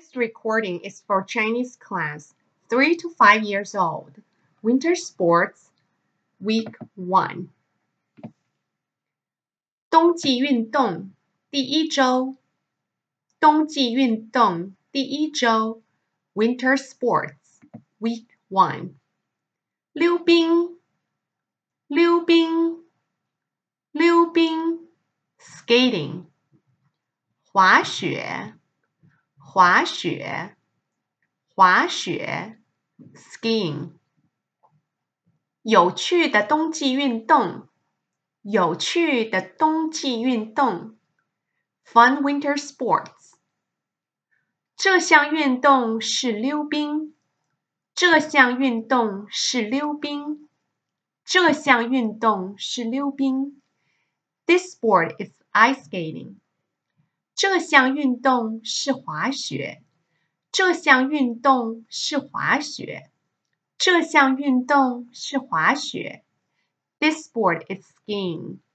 This recording is for Chinese class 3 to 5 years old. Winter sports, week 1. 冬季运动第一周。冬季运动第一周。Winter sports, week 1. 溜冰，溜冰，溜冰。Skating. 滑雪，滑雪，滑雪。Skiing. 有趣的冬季运动，有趣的冬季运动。Fun winter sports. 这项运动是溜冰，这项运动是溜冰，这项运动是溜冰。This sport is ice skating. 这项运动是滑雪，这项运动是滑雪，这项运动是滑雪。This sport is skiing.